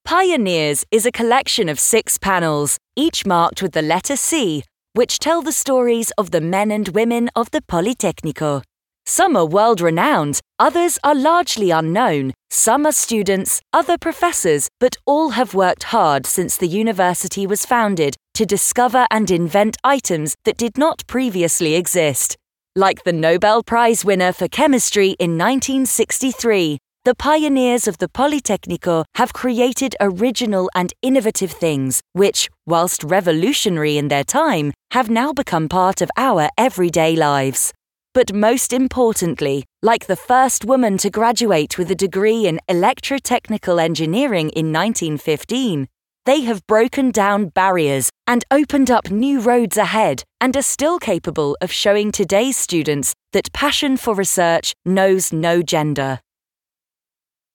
Pioneers is a collection of 6 panels, each marked with the letter C, which tell the stories of the men and women of the Politecnico. Some are world-renowned, others are largely unknown, some are students, other professors, but all have worked hard since the university was founded to discover and invent items that did not previously exist. Like the Nobel Prize winner for chemistry in 1963, the pioneers of the Politecnico have created original and innovative things which, whilst revolutionary in their time, have now become part of our everyday lives. But most importantly, like the first woman to graduate with a degree in electrotechnical engineering in 1915, they have broken down barriers and opened up new roads ahead and are still capable of showing today's students that passion for research knows no gender.